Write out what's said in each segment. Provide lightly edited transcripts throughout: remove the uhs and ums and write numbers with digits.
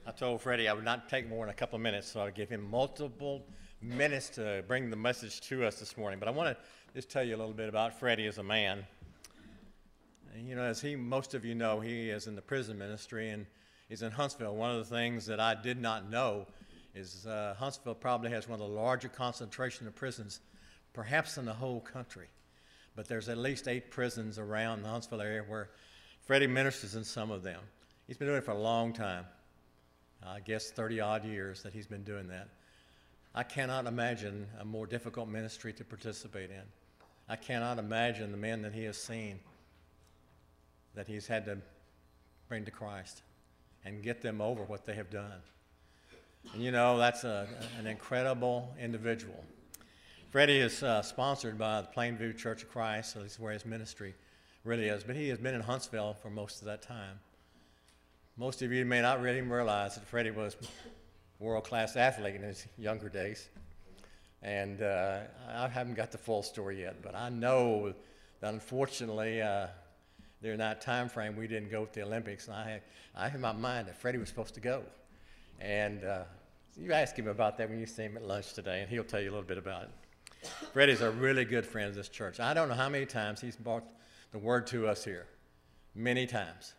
I told Freddie I would not take more than a couple of minutes, so I'll give him multiple minutes to bring the message to us this morning. But I want to just tell you a little bit about Freddie as a man. And, you know, as most of you know, he is in the prison ministry and he's in Huntsville. One of the things that I did not know is Huntsville probably has one of the larger concentration of prisons, perhaps in the whole country. But there's at least 8 prisons around the Huntsville area where Freddie ministers in some of them. He's been doing it for a long time. I guess 30-odd years that he's been doing that. I cannot imagine a more difficult ministry to participate in. I cannot imagine the men that he has seen that he's had to bring to Christ and get them over what they have done. And you know, that's an incredible individual. Freddie is sponsored by the Plainview Church of Christ, so this is where his ministry really is. But he has been in Huntsville for most of that time. Most of you may not really realize that Freddie was a world-class athlete in his younger days. And I haven't got the full story yet, but I know that unfortunately during that time frame we didn't go to the Olympics. And I had in my mind that Freddie was supposed to go. And you ask him about that when you see him at lunch today, and he'll tell you a little bit about it. Freddie's a really good friend of this church. I don't know how many times he's brought the word to us here. Many times.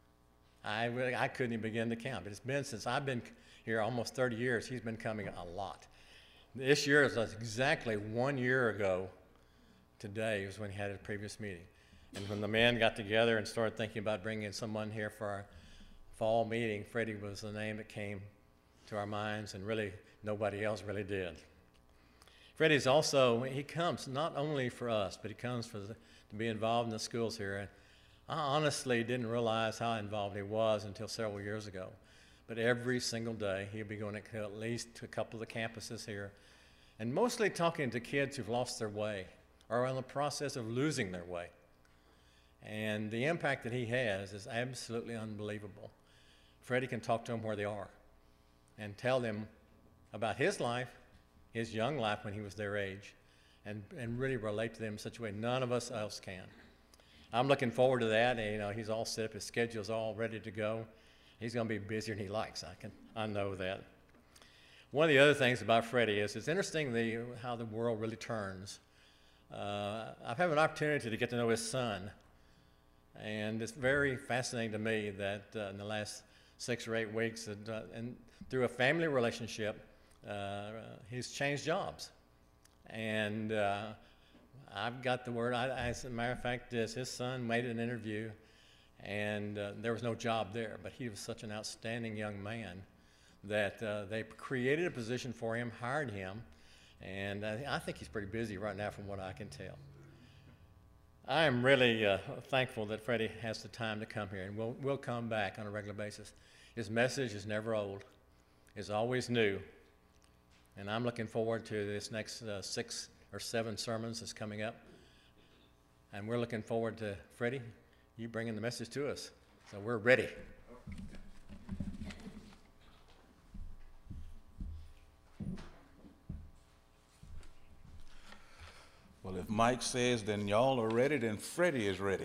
I couldn't even begin to count, but it's been since I've been here almost 30 years, he's been coming a lot. This year is exactly 1 year ago today was when he had his previous meeting. And when the men got together and started thinking about bringing someone here for our fall meeting, Freddie was the name that came to our minds, and really nobody else really did. Freddie's also, he comes not only for us, but he comes to be involved in the schools here. And I honestly didn't realize how involved he was until several years ago. But every single day, he'll be going to at least to a couple of the campuses here, and mostly talking to kids who've lost their way or are in the process of losing their way. And the impact that he has is absolutely unbelievable. Freddie can talk to them where they are and tell them about his life, his young life when he was their age, and really relate to them in such a way none of us else can. I'm looking forward to that. And, you know, he's all set up, his schedule's all ready to go. He's going to be busier than he likes. I know that. One of the other things about Freddie is it's interesting how the world really turns. I've had an opportunity to get to know his son, and it's very fascinating to me that in the last 6 or 8 weeks, and through a family relationship, he's changed jobs. And I've got the word. As a matter of fact, his son made an interview, and there was no job there, but he was such an outstanding young man that they created a position for him, hired him, and I think he's pretty busy right now from what I can tell. I am really thankful that Freddie has the time to come here, and we'll come back on a regular basis. His message is never old. It's always new, and I'm looking forward to this next 6 or 7 sermons that's coming up, and we're looking forward to Freddie, you bringing the message to us. So we're ready. Well, if Mike says, then y'all are ready, then Freddie is ready.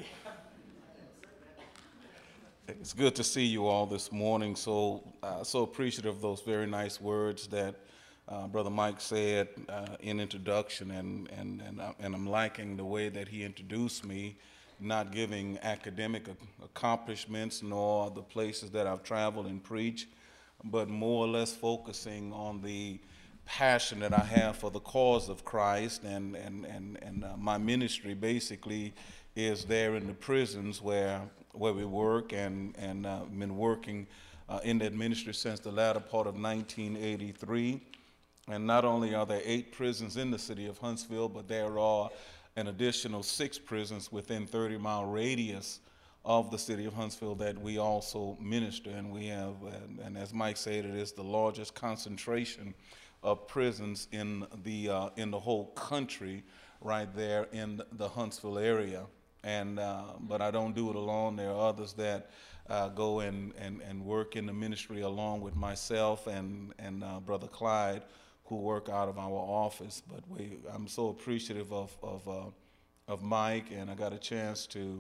It's good to see you all this morning. So appreciative of those very nice words that Brother Mike said in introduction, and I'm liking the way that he introduced me, not giving academic accomplishments nor the places that I've traveled and preached, but more or less focusing on the passion that I have for the cause of Christ, and my ministry basically is there in the prisons where we work, and been working in that ministry since the latter part of 1983. And not only are there 8 prisons in the city of Huntsville, but there are an additional 6 prisons within 30-mile radius of the city of Huntsville that we also minister. And we have, and as Mike said, it is the largest concentration of prisons in the whole country, right there in the Huntsville area. And but I don't do it alone. There are others that go and work in the ministry along with myself and Brother Clyde, who work out of our office. But I'm so appreciative of Mike, and I got a chance to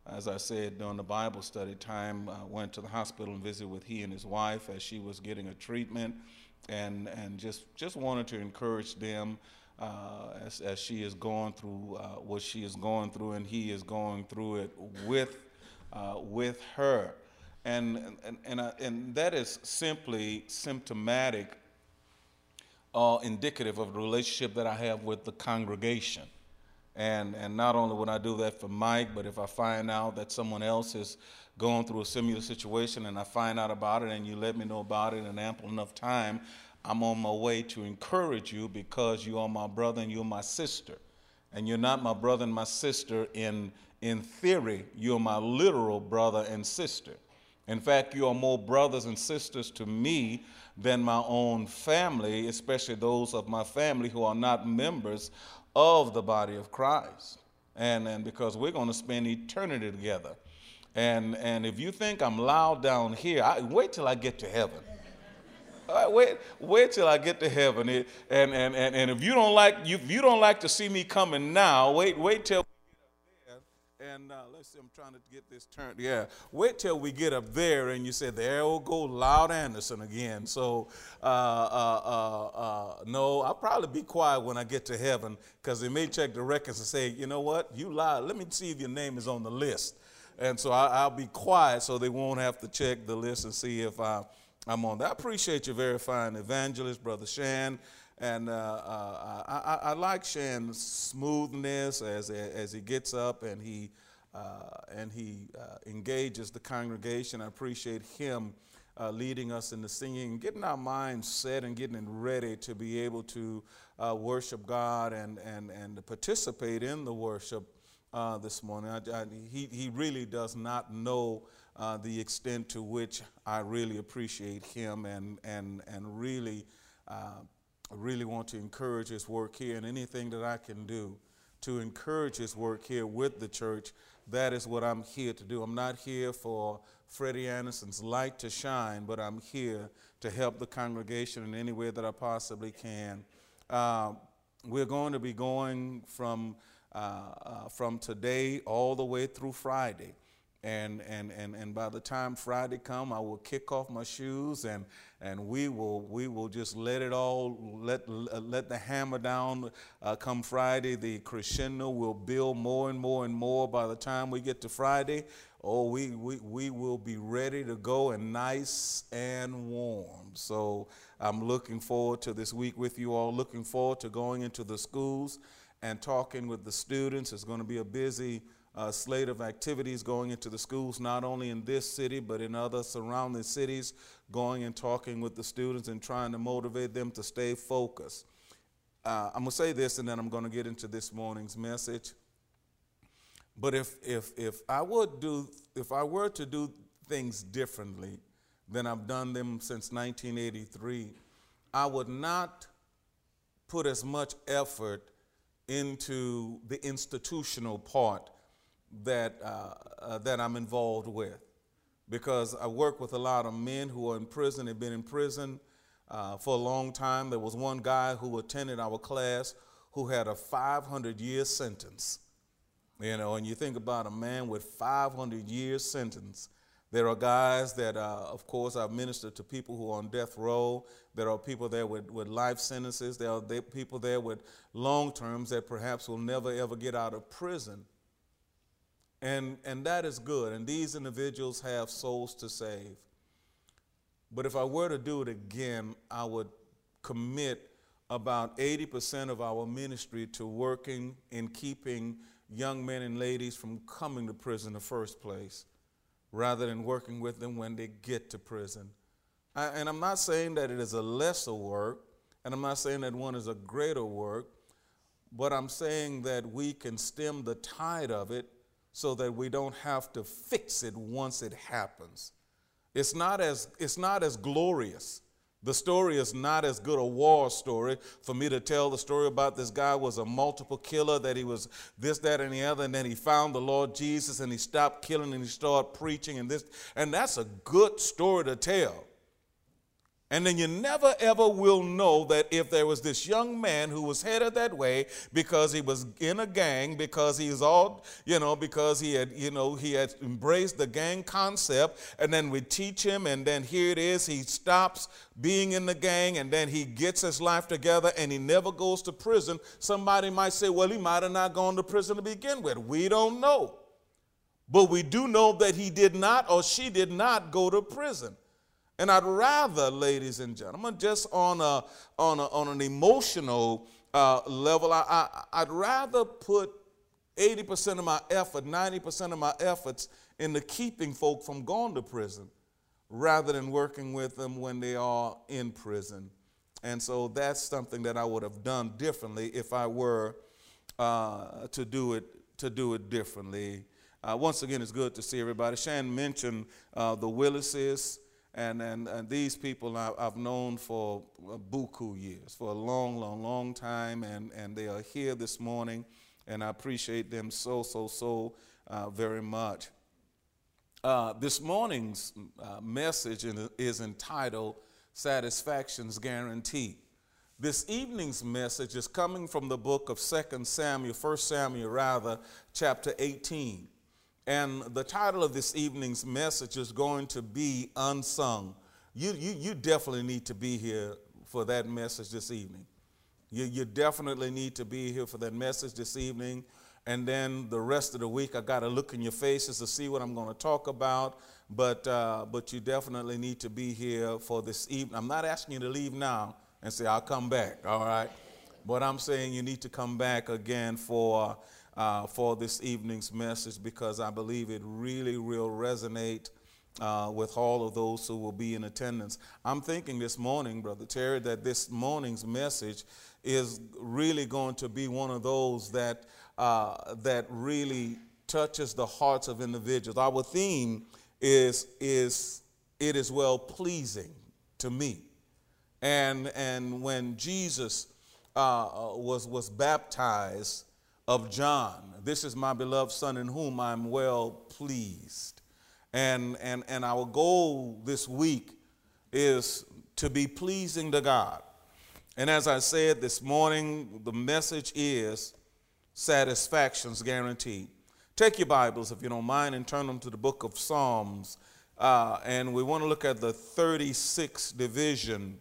as I said, during the Bible study time, went to the hospital and visited with he and his wife as she was getting a treatment, and just wanted to encourage them as she is going through what she is going through, and he is going through it with her. And that is simply symptomatic, indicative of the relationship that I have with the congregation. And not only would I do that for Mike, but if I find out that someone else is going through a similar situation and I find out about it and you let me know about it in ample enough time, I'm on my way to encourage you, because you are my brother and you're my sister. And you're not my brother and my sister in theory, you're my literal brother and sister. In fact, you are more brothers and sisters to me than my own family, especially those of my family who are not members of the body of Christ. And because we're going to spend eternity together. And if you think I'm loud down here, wait till I get to heaven. All right, wait till I get to heaven. And if you don't like to see me coming now, wait till and let's see, I'm trying to get this turned. Yeah, wait till we get up there and you say, there will go Loud Anderson again. So, no, I'll probably be quiet when I get to heaven, because they may check the records and say, you know what, you lied. Let me see if your name is on the list. And so I'll be quiet so they won't have to check the list and see if I'm on that. I appreciate your very fine evangelist, Brother Shan. And I like Shan's smoothness as he gets up and he engages the congregation. I appreciate him leading us in the singing, getting our minds set and getting ready to be able to worship God and to participate in the worship this morning. He really does not know the extent to which I really appreciate him and really want to encourage his work here, and anything that I can do to encourage his work here with the church, that is what I'm here to do. I'm not here for Freddie Anderson's light to shine, but I'm here to help the congregation in any way that I possibly can. We're going to be going from today all the way through Friday. And by the time Friday come, I will kick off my shoes and we will just let the hammer down come Friday. The crescendo will build more and more and more by the time we get to Friday. Oh, we will be ready to go and nice and warm. So I'm looking forward to this week with you all, looking forward to going into the schools and talking with the students. It's going to be a busy slate of activities going into the schools, not only in this city, but in other surrounding cities, going and talking with the students and trying to motivate them to stay focused. I'm going to say this, and then I'm going to get into this morning's message. But if I were to do things differently than I've done them since 1983, I would not put as much effort into the institutional part that I'm involved with, because I work with a lot of men who are in prison. They've been in prison for a long time. There was one guy who attended our class who had a 500-year sentence. You know, and you think about a man with 500-year sentence. There are guys that, of course, I've ministered to people who are on death row. There are people there with life sentences. There are people there with long terms that perhaps will never, ever get out of prison. And that is good, and these individuals have souls to save. But if I were to do it again, I would commit about 80% of our ministry to working in keeping young men and ladies from coming to prison in the first place, rather than working with them when they get to prison. And I'm not saying that it is a lesser work, and I'm not saying that one is a greater work, but I'm saying that we can stem the tide of it so that we don't have to fix it once it happens. It's not as glorious. The story is not as good a war story for me to tell the story about this guy was a multiple killer, that he was this, that, and the other, and then he found the Lord Jesus and he stopped killing and he started preaching and this. And that's a good story to tell. And then you never ever will know that if there was this young man who was headed that way because he was in a gang, because he's all, because he had embraced the gang concept, and then we teach him, and then here it is, he stops being in the gang, and then he gets his life together, and he never goes to prison. Somebody might say, well, he might have not gone to prison to begin with. We don't know. But we do know that he did not, or she did not, go to prison. And I'd rather, ladies and gentlemen, just on an emotional level, I'd rather put 80% of my effort, 90% of my efforts into keeping folk from going to prison rather than working with them when they are in prison. And so that's something that I would have done differently if I were to do it differently. Once again, it's good to see everybody. Shan mentioned the Willises. And these people I've known for buku years, for a long, long, long time, and they are here this morning, and I appreciate them so very much. This morning's message is entitled Satisfaction's Guaranteed. This evening's message is coming from the book of 1 Samuel, chapter 18. And the title of this evening's message is going to be Unsung. You definitely need to be here for that message this evening. You definitely need to be here for that message this evening. And then the rest of the week, I got to look in your faces to see what I'm going to talk about. But you definitely need to be here for this evening. I'm not asking you to leave now and say, I'll come back, all right? But I'm saying you need to come back again for this evening's message, because I believe it really will resonate with all of those who will be in attendance. I'm thinking this morning, Brother Terry, that this morning's message is really going to be one of those that really touches the hearts of individuals. Our theme is it is well pleasing to me. And when Jesus was baptized of John, this is my beloved Son in whom I'm well pleased. And our goal this week is to be pleasing to God. And as I said this morning, the message is satisfaction's guaranteed. Take your Bibles, if you don't mind, and turn them to the book of Psalms. And we want to look at the 36th division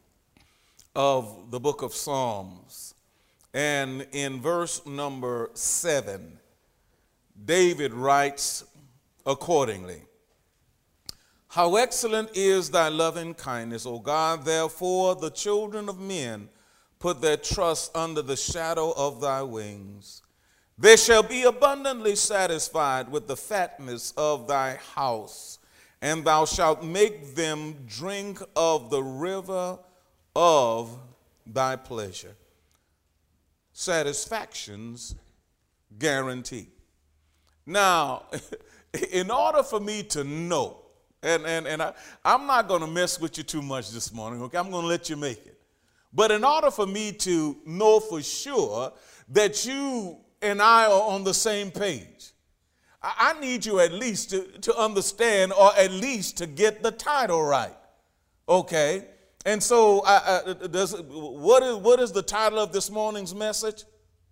of the book of Psalms. And in verse number 7, David writes accordingly, "How excellent is thy loving kindness, O God, therefore the children of men put their trust under the shadow of thy wings. They shall be abundantly satisfied with the fatness of thy house, and thou shalt make them drink of the river of thy pleasure." Satisfaction's guaranteed. Now, in order for me to know, and I'm not going to mess with you too much this morning, okay? I'm going to let you make it. But in order for me to know for sure that you and I are on the same page, I need you at least to understand, or at least to get the title right, okay? And so what is the title of this morning's message?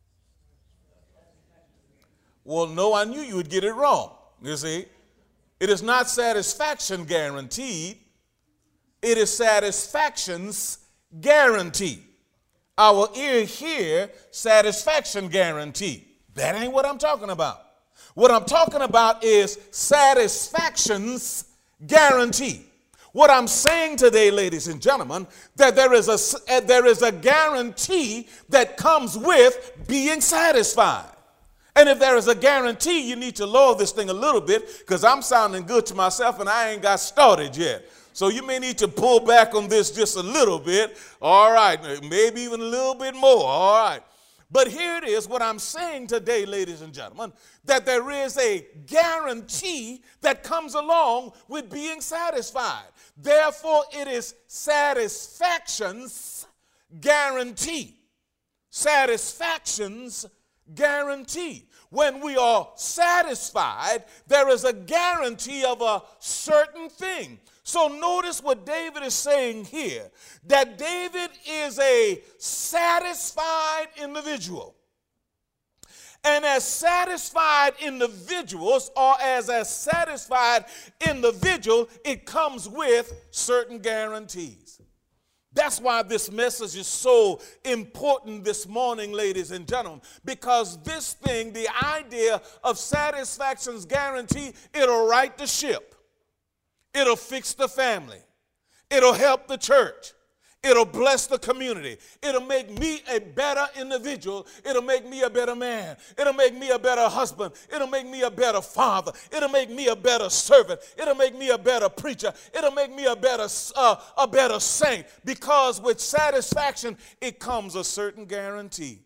Well, no, I knew you would get it wrong, you see. It is not satisfaction guaranteed. It is satisfaction's guaranteed. Our ear here, satisfaction guaranteed. That ain't what I'm talking about. What I'm talking about is satisfaction's guaranteed. What I'm saying today, ladies and gentlemen, that there is a guarantee that comes with being satisfied. And if there is a guarantee, you need to lower this thing a little bit, because I'm sounding good to myself and I ain't got started yet. So you may need to pull back on this just a little bit. All right, maybe even a little bit more. All right. But here it is, what I'm saying today, ladies and gentlemen, that there is a guarantee that comes along with being satisfied. Therefore, it is satisfaction's guarantee. Satisfaction's guarantee. when we are satisfied, there is a guarantee of a certain thing. So notice what David is saying here, that David is a satisfied individual. And as satisfied individuals, or as a satisfied individual, it comes with certain guarantees. That's why this message is so important this morning, ladies and gentlemen, because this thing, the idea of satisfaction's guarantee, it'll right the ship. It'll fix the family. It'll help the church. It'll bless the community. It'll make me a better individual. It'll make me a better man. It'll make me a better husband. It'll make me a better father. It'll make me a better servant. It'll make me a better preacher. It'll make me a better saint. Because with satisfaction, it comes a certain guarantee.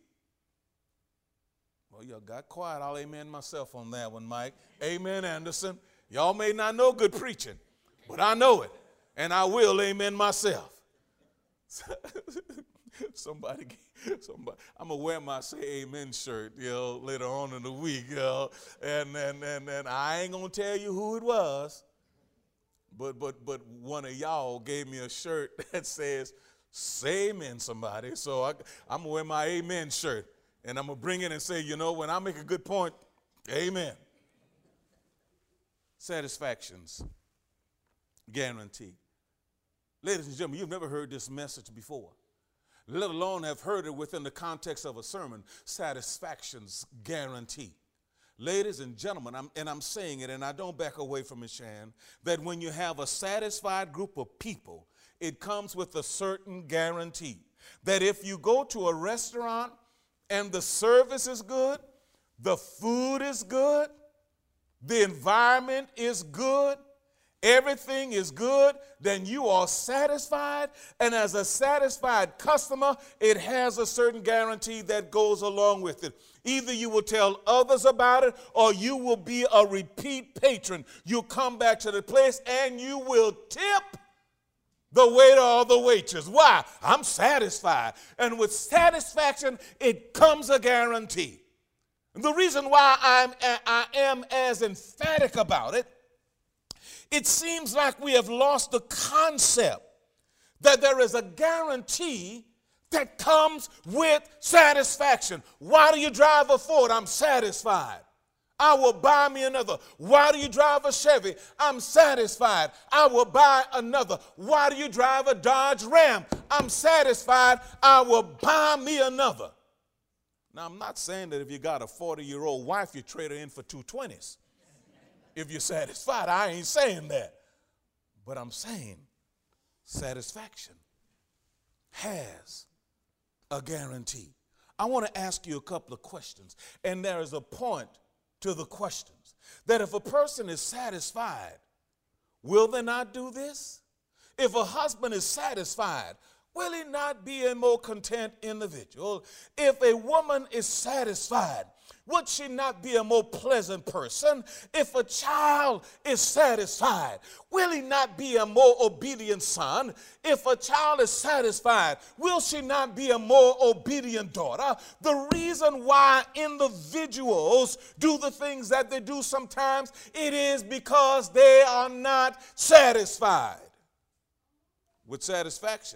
Well, y'all got quiet. I'll amen myself on that one, Mike. Amen, Anderson. Y'all may not know good preaching, but I know it. And I will amen myself. Somebody, I'm gonna wear my say amen shirt, later on in the week, and I ain't gonna tell you who it was, but one of y'all gave me a shirt that says say amen somebody, so I'm gonna wear my amen shirt, and I'm gonna bring it and say, when I make a good point, amen. Satisfaction's guaranteed. Ladies and gentlemen, you've never heard this message before, let alone have heard it within the context of a sermon. Satisfaction's guaranteed. Ladies and gentlemen, I'm saying it, and I don't back away from it, Shan, that when you have a satisfied group of people, it comes with a certain guarantee. That if you go to a restaurant and the service is good, the food is good, the environment is good, everything is good, then you are satisfied. And as a satisfied customer, it has a certain guarantee that goes along with it. Either you will tell others about it, or you will be a repeat patron. You'll come back to the place and you will tip the waiter or the waitress. Why? I'm satisfied. And with satisfaction, it comes a guarantee. And the reason why I am as emphatic about it, it seems like we have lost the concept that there is a guarantee that comes with satisfaction. Why do you drive a Ford? I'm satisfied. I will buy me another. Why do you drive a Chevy? I'm satisfied. I will buy another. Why do you drive a Dodge Ram? I'm satisfied. I will buy me another. Now, I'm not saying that if you got a 40-year-old wife, you trade her in for two 20s. If you're satisfied, I ain't saying that. But I'm saying satisfaction has a guarantee. I want to ask you a couple of questions, and there is a point to the questions. That if a person is satisfied, will they not do this? If a husband is satisfied, will he not be a more content individual? If a woman is satisfied, would she not be a more pleasant person? If a child is satisfied, will he not be a more obedient son? If a child is satisfied, will she not be a more obedient daughter? The reason why individuals do the things that they do sometimes, it is because they are not satisfied. With satisfaction,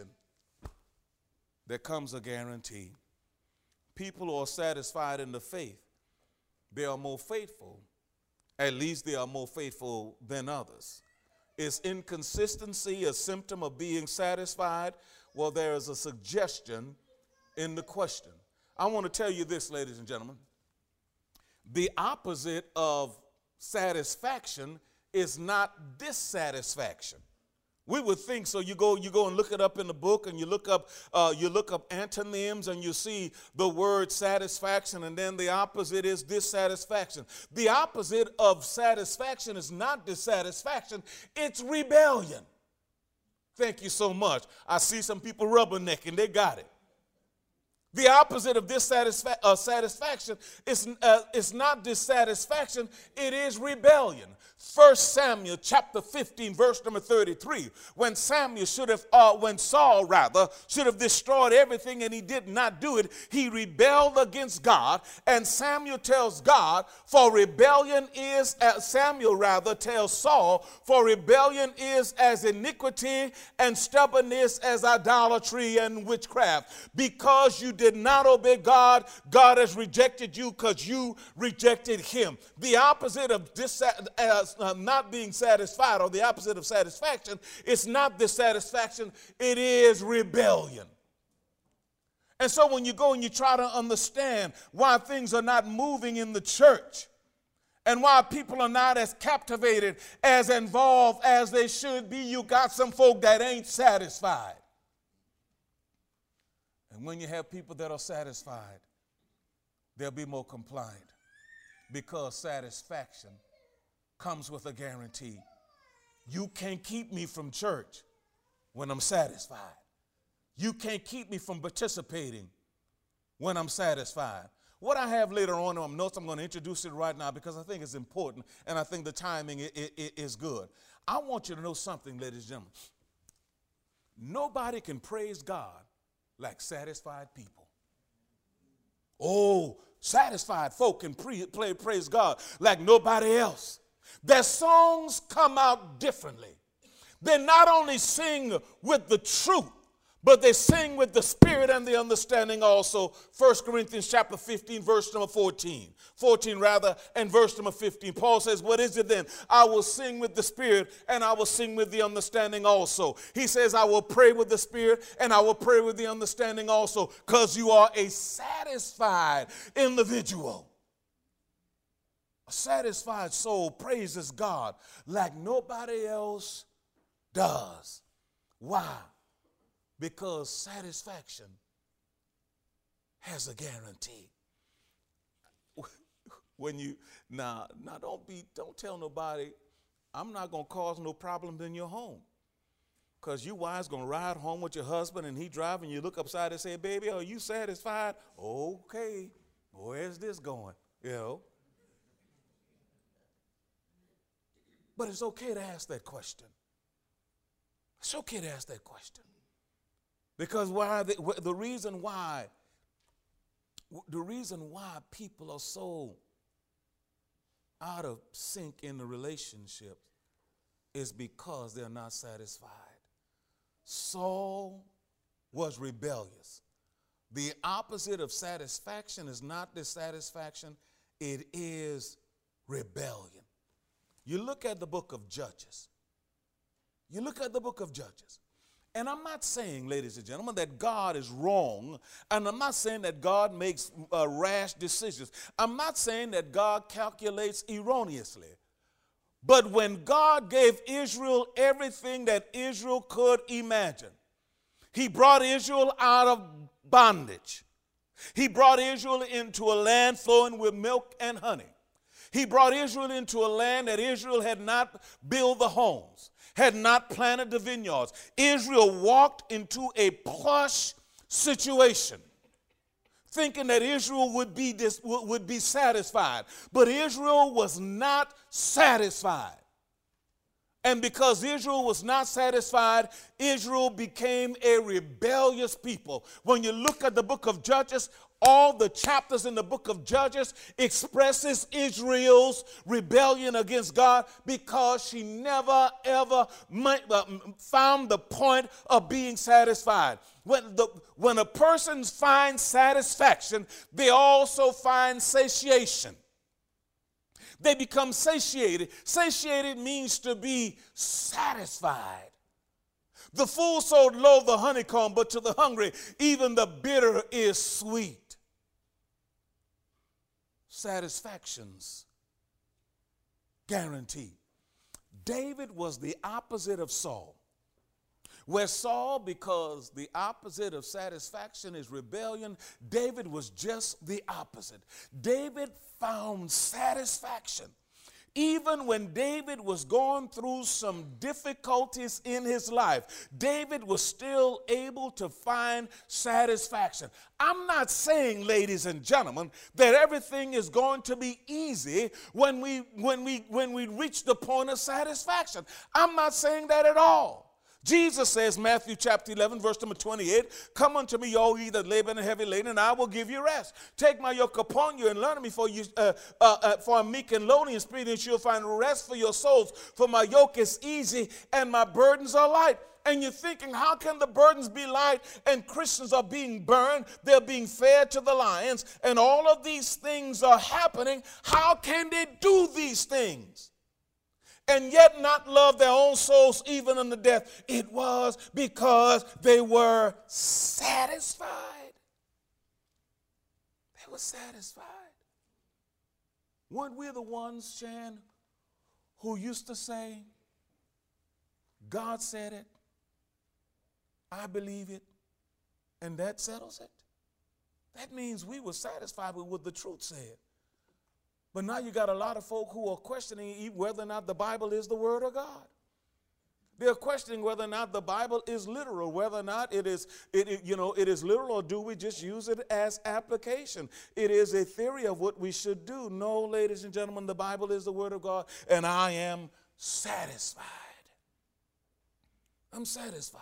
there comes a guarantee. People who are satisfied in the faith, they are more faithful. At least they are more faithful than others. Is inconsistency a symptom of being satisfied? Well, there is a suggestion in the question. I want to tell you this, ladies and gentlemen. The opposite of satisfaction is not dissatisfaction. We would think so. You go and look it up in the book, and you look up antonyms, and you see the word satisfaction, and then the opposite is dissatisfaction. The opposite of satisfaction is not dissatisfaction, it's rebellion. Thank you so much. I see some people rubbernecking, they got it. The opposite of satisfaction is not dissatisfaction, it is rebellion. 1 Samuel chapter 15, verse number 33. When Saul should have destroyed everything and he did not do it, he rebelled against God. And Samuel tells God, Samuel tells Saul, for rebellion is as iniquity and stubbornness as idolatry and witchcraft. Because you did not obey God, God has rejected you because you rejected him. The opposite of not being satisfied, or the opposite of satisfaction, it's not dissatisfaction, it is rebellion. And so when you go and you try to understand why things are not moving in the church and why people are not as captivated, as involved as they should be, you got some folk that ain't satisfied. And when you have people that are satisfied, they'll be more compliant, because satisfaction comes with a guarantee. You can't keep me from church when I'm satisfied. You can't keep me from participating when I'm satisfied. What I have later on in my notes, I'm going to introduce it right now because I think it's important and I think the timing is good. I want you to know something, ladies and gentlemen. Nobody can praise God like satisfied people. Oh, satisfied folk can praise God like nobody else. Their songs come out differently. They not only sing with the truth, but they sing with the spirit and the understanding also. 1 Corinthians chapter 15, verse number 14, and verse number 15. Paul says, what is it then? I will sing with the spirit and I will sing with the understanding also. He says, I will pray with the spirit and I will pray with the understanding also, because you are a satisfied individual. A satisfied soul praises God like nobody else does. Why? Because satisfaction has a guarantee. When you don't tell nobody, I'm not going to cause no problems in your home. Because you wives going to ride home with your husband and he driving, you look upside and say, baby, are you satisfied? Okay, where's this going? You know. But it's okay to ask that question. It's okay to ask that question. Because the reason why people are so out of sync in the relationship is because they're not satisfied. Saul was rebellious. The opposite of satisfaction is not dissatisfaction, it is rebellion. You look at the book of Judges. And I'm not saying, ladies and gentlemen, that God is wrong. And I'm not saying that God makes rash decisions. I'm not saying that God calculates erroneously. But when God gave Israel everything that Israel could imagine, he brought Israel out of bondage. He brought Israel into a land flowing with milk and honey. He brought Israel into a land that Israel had not built the homes, had not planted the vineyards. Israel walked into a plush situation, thinking that Israel would be satisfied. But Israel was not satisfied. And because Israel was not satisfied, Israel became a rebellious people. When you look at the book of Judges, all the chapters in the book of Judges expresses Israel's rebellion against God, because she never ever found the point of being satisfied. When a person finds satisfaction, they also find satiation. They become satiated. Satiated means to be satisfied. The fool so loathe the honeycomb, but to the hungry, even the bitter is sweet. Satisfaction's guaranteed. David was the opposite of Saul. Where Saul, because the opposite of satisfaction is rebellion, David was just the opposite. David found satisfaction Even when David was going through some difficulties in his life, David was still able to find satisfaction. I'm not saying, ladies and gentlemen, that everything is going to be easy when we reach the point of satisfaction. I'm not saying that at all. Jesus says, Matthew chapter 11, verse number 28, "Come unto me, all ye that labor and are heavy laden, and I will give you rest. Take my yoke upon you and learn of me, for I'm meek and lowly in spirit, and you'll find rest for your souls. For my yoke is easy and my burdens are light." And you're thinking, how can the burdens be light and Christians are being burned, they're being fed to the lions, and all of these things are happening? How can they do these things and yet not love their own souls even unto death? It was because they were satisfied. They were satisfied. Weren't we the ones, Shan, who used to say, God said it, I believe it, and that settles it? That means we were satisfied with what the truth said. But now you got a lot of folk who are questioning whether or not the Bible is the Word of God. They're questioning whether or not the Bible is literal, whether or not it is literal, or do we just use it as application? It is a theory of what we should do. No, ladies and gentlemen, the Bible is the Word of God, and I am satisfied. I'm satisfied.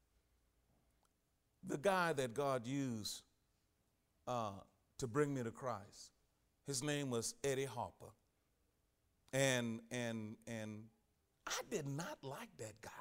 The guy that God used to bring me to Christ, his name was Eddie Harper. And I did not like that guy.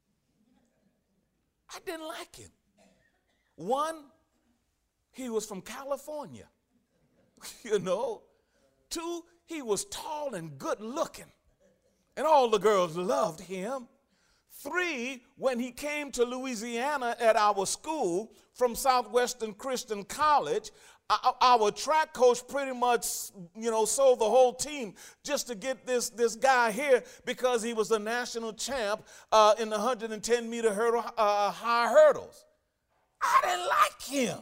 I didn't like him. One, he was from California. You know. Two, he was tall and good looking. And all the girls loved him. Three, when he came to Louisiana at our school from Southwestern Christian College, our track coach pretty much, sold the whole team just to get this guy here because he was the national champ in the 110-meter hurdle, high hurdles. I didn't like him.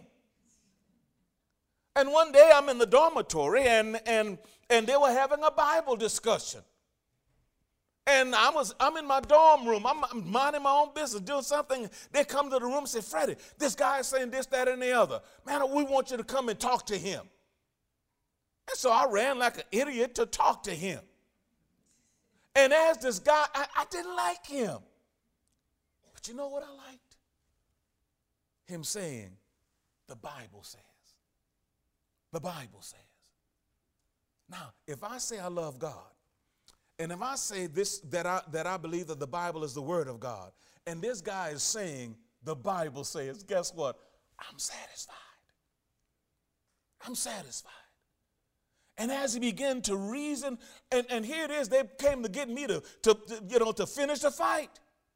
And one day I'm in the dormitory and they were having a Bible discussion. And I'm in my dorm room. I'm minding my own business, doing something. They come to the room and say, "Freddie, this guy is saying this, that, and the other. Man, we want you to come and talk to him." And so I ran like an idiot to talk to him. And as this guy, I didn't like him. But you know what I liked? Him saying, the Bible says. The Bible says. Now, if I say I love God, and if I say this, that I believe that the Bible is the Word of God, and this guy is saying the Bible says, guess what? I'm satisfied. I'm satisfied. And as he began to reason, and here it is, they came to get me to finish the fight.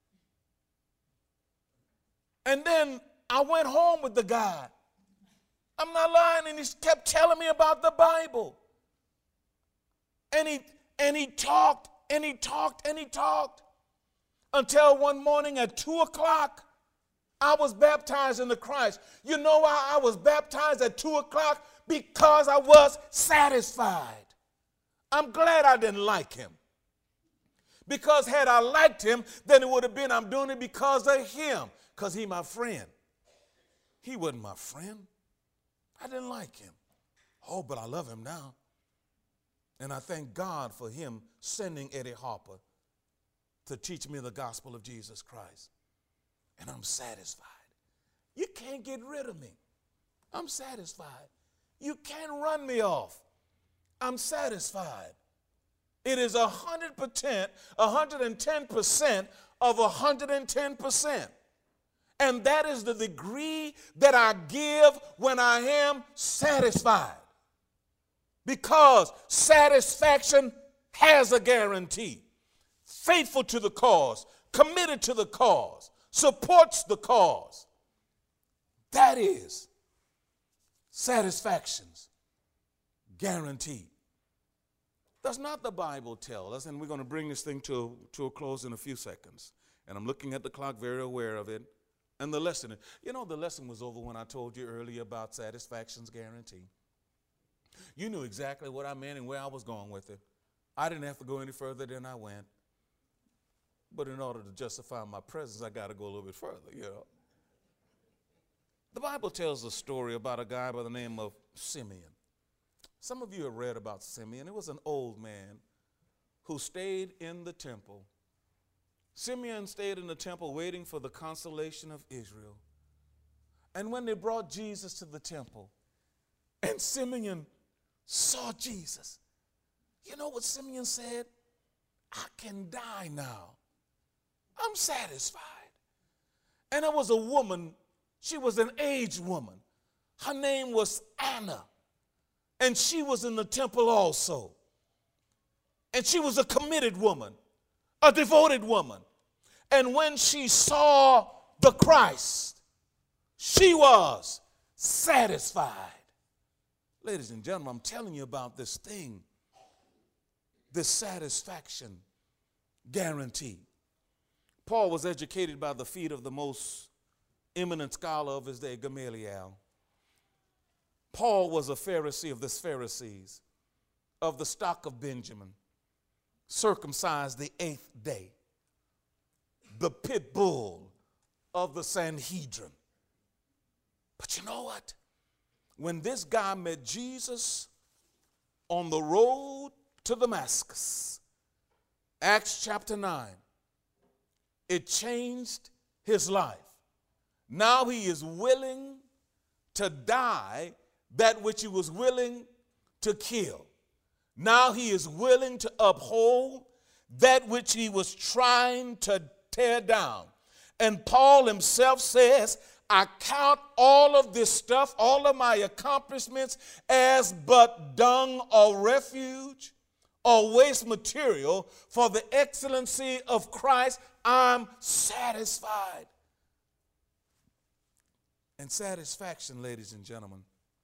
And then I went home with the guy. I'm not lying, and he kept telling me about the Bible. And he talked, and he talked, and he talked until one morning at 2 o'clock, I was baptized into Christ. You know why I was baptized at 2 o'clock? Because I was satisfied. I'm glad I didn't like him. Because had I liked him, then it would have been I'm doing it because of him, because he's my friend. He wasn't my friend. I didn't like him. Oh, but I love him now. And I thank God for him sending Eddie Harper to teach me the gospel of Jesus Christ. And I'm satisfied. You can't get rid of me. I'm satisfied. You can't run me off. I'm satisfied. It is 100%, 110% of 110%. And that is the degree that I give when I am satisfied. Because satisfaction has a guarantee. Faithful to the cause, committed to the cause, supports the cause. That is satisfaction's guaranteed. Does not the Bible tell us, and we're going to bring this thing to a close in a few seconds, and I'm looking at the clock, very aware of it, and the lesson. The lesson was over when I told you earlier about satisfaction's guarantee. You knew exactly what I meant and where I was going with it. I didn't have to go any further than I went. But in order to justify my presence, I got to go a little bit further, you know. The Bible tells a story about a guy by the name of Simeon. Some of you have read about Simeon. It was an old man who stayed in the temple. Simeon stayed in the temple waiting for the consolation of Israel. And when they brought Jesus to the temple, and Simeon saw Jesus, you know what Simeon said? I can die now. I'm satisfied. And there was a woman, she was an aged woman. Her name was Anna. And she was in the temple also. And she was a committed woman, a devoted woman. And when she saw the Christ, she was satisfied. Ladies and gentlemen, I'm telling you about this thing, this satisfaction guarantee. Paul was educated by the feet of the most eminent scholar of his day, Gamaliel. Paul was a Pharisee of the Pharisees, of the stock of Benjamin, circumcised the 8th day, the pit bull of the Sanhedrin. But you know what? When this guy met Jesus on the road to Damascus, Acts chapter 9, it changed his life. Now he is willing to die that which he was willing to kill. Now he is willing to uphold that which he was trying to tear down. And Paul himself says, I count all of this stuff, all of my accomplishments, as but dung or refuge or waste material for the excellency of Christ. I'm satisfied. And satisfaction, ladies and gentlemen,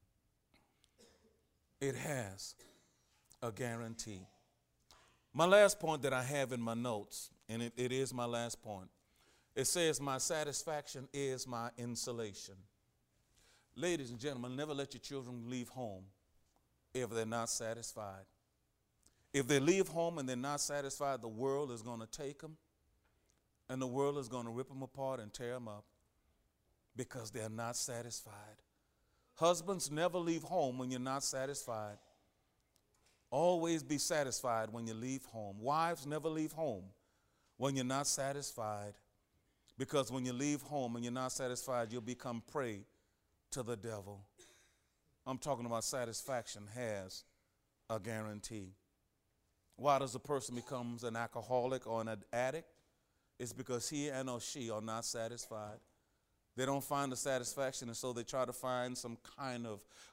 it has a guarantee. My last point that I have in my notes, and it is my last point, it says my satisfaction is my insulation. Ladies and gentlemen, never let your children leave home if they're not satisfied. If they leave home and they're not satisfied, the world is going to take them, and the world is going to rip them apart and tear them up because they're not satisfied. Husbands, never leave home when you're not satisfied. Always be satisfied when you leave home. Wives, never leave home when you're not satisfied, because when you leave home and you're not satisfied, you'll become prey to the devil. I'm talking about satisfaction has a guarantee. Why does a person becomes an alcoholic or an addict? It's because he and or she are not satisfied. They don't find the satisfaction, and so they try to find some kind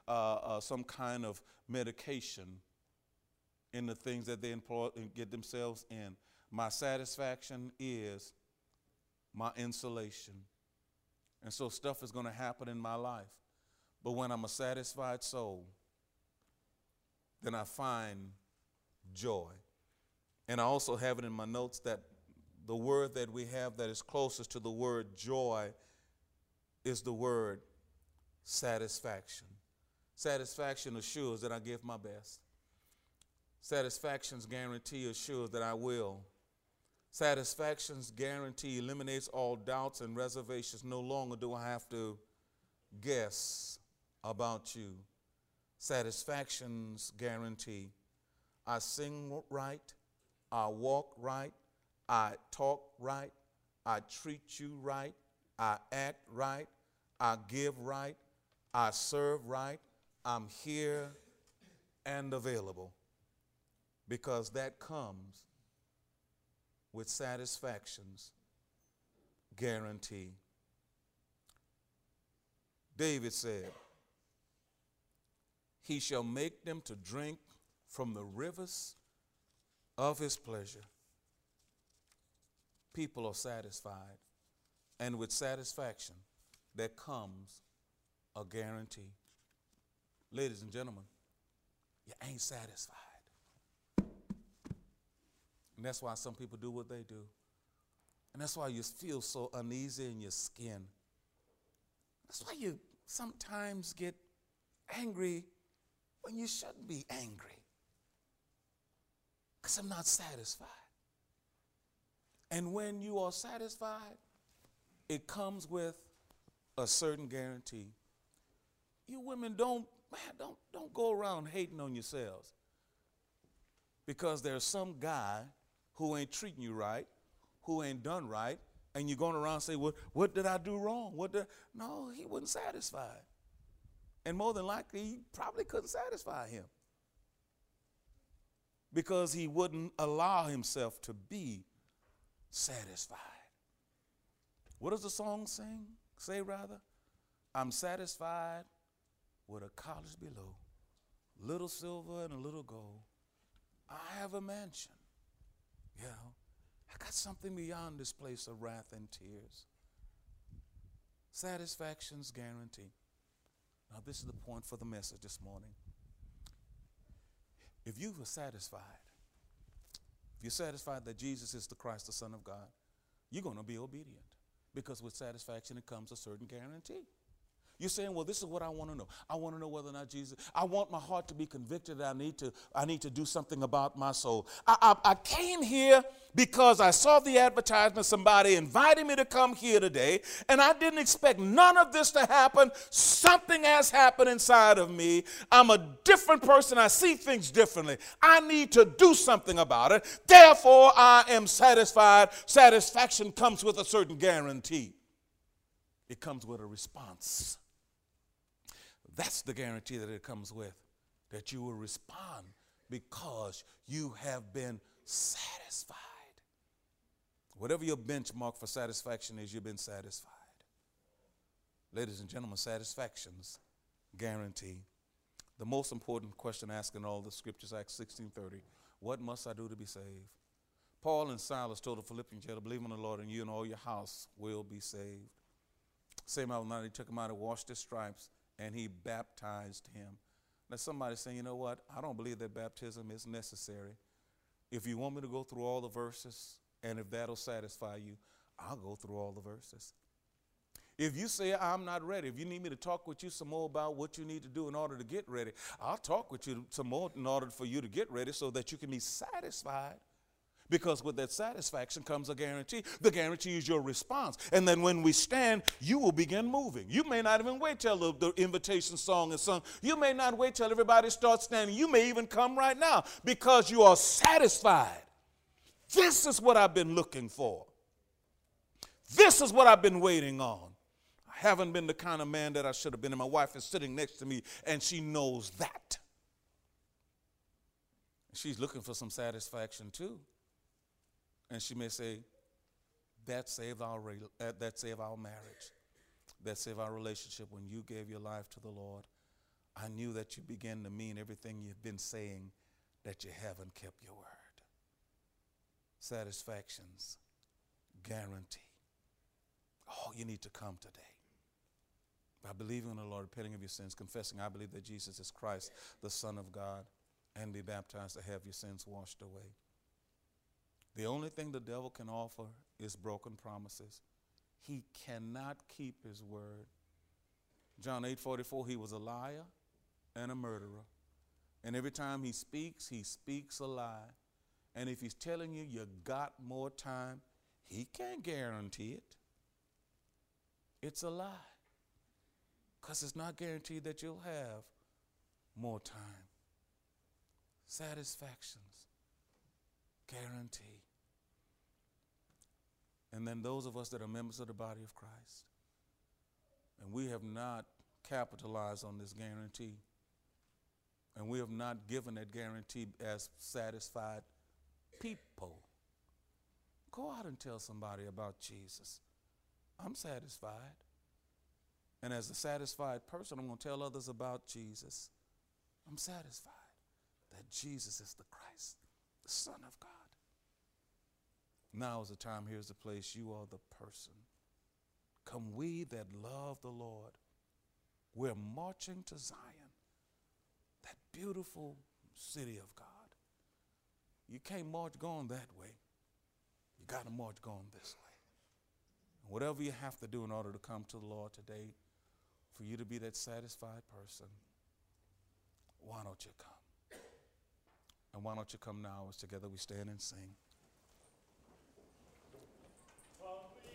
of medication in the things that they employ and get themselves in. My satisfaction is my insulation. And so stuff is going to happen in my life. But when I'm a satisfied soul, then I find joy. And I also have it in my notes that the word that we have that is closest to the word joy is the word satisfaction. Satisfaction assures that I give my best. Satisfaction's guarantee assures that I will. Satisfaction's guarantee eliminates all doubts and reservations. No longer do I have to guess about you. Satisfaction's guarantee. I sing right, I walk right, I talk right, I treat you right, I act right, I give right, I serve right, I'm here and available, because that comes with satisfaction's guarantee. David said, he shall make them to drink from the rivers of his pleasure. People are satisfied, and with satisfaction there comes a guarantee. Ladies and gentlemen, you ain't satisfied. And that's why some people do what they do. And that's why you feel so uneasy in your skin. That's why you sometimes get angry when you shouldn't be angry. Because I'm not satisfied. And when you are satisfied, it comes with a certain guarantee. You women don't go around hating on yourselves because there's some guy who ain't treating you right, who ain't done right, and you're going around and say, what did I do wrong? No, he wasn't satisfied. And more than likely, he probably couldn't satisfy him because he wouldn't allow himself to be satisfied. What does the song say rather? I'm satisfied with a cottage below, little silver and a little gold. I have a mansion. You know, I got something beyond this place of wrath and tears. Satisfaction's guaranteed. Now, this is the point for the message this morning. If you were satisfied, if you're satisfied that Jesus is the Christ, the Son of God, you're going to be obedient because with satisfaction it comes a certain guarantee. You're saying, well, this is what I want to know. I want to know whether or not Jesus, I want my heart to be convicted that I need to do something about my soul. I came here because I saw the advertisement, somebody invited me to come here today, and I didn't expect none of this to happen. Something has happened inside of me. I'm a different person. I see things differently. I need to do something about it. Therefore, I am satisfied. Satisfaction comes with a certain guarantee. It comes with a response. That's the guarantee that it comes with, that you will respond because you have been satisfied. Whatever your benchmark for satisfaction is, you've been satisfied. Ladies and gentlemen, satisfaction's guarantee. The most important question asked in all the scriptures, Acts 16:30, what must I do to be saved? Paul and Silas told the Philippian jailer, believe in the Lord and you and all your house will be saved. Same hour night, he took him out and washed his stripes, and he baptized him. Now somebody's saying, you know what? I don't believe that baptism is necessary. If you want me to go through all the verses, and if that'll satisfy you, I'll go through all the verses. If you say I'm not ready, if you need me to talk with you some more about what you need to do in order to get ready, I'll talk with you some more in order for you to get ready so that you can be satisfied. Because with that satisfaction comes a guarantee. The guarantee is your response. And then when we stand, you will begin moving. You may not even wait till the invitation song is sung. You may not wait till everybody starts standing. You may even come right now because you are satisfied. This is what I've been looking for. This is what I've been waiting on. I haven't been the kind of man that I should have been. And my wife is sitting next to me, and she knows that. She's looking for some satisfaction too. And she may say, that saved our marriage. That saved our relationship. When you gave your life to the Lord, I knew that you began to mean everything you've been saying, that you haven't kept your word. Satisfaction's guarantee. Oh, you need to come today. By believing in the Lord, repenting of your sins, confessing, I believe that Jesus is Christ, the Son of God, and be baptized to have your sins washed away. The only thing the devil can offer is broken promises. He cannot keep his word. John 8:44, he was a liar and a murderer. And every time he speaks a lie. And if he's telling you you got more time, he can't guarantee it. It's a lie. Because it's not guaranteed that you'll have more time. Satisfactions, guarantee. And then those of us that are members of the body of Christ, and we have not capitalized on this guarantee, and we have not given that guarantee as satisfied people, go out and tell somebody about Jesus. I'm satisfied. And as a satisfied person, I'm going to tell others about Jesus. I'm satisfied that Jesus is the Christ, the Son of God. Now is the time, here's the place, you are the person. Come we that love the Lord, we're marching to Zion, that beautiful city of God. You can't march going that way. You got to march going this way. And whatever you have to do in order to come to the Lord today, for you to be that satisfied person, why don't you come? And why don't you come now as together we stand and sing.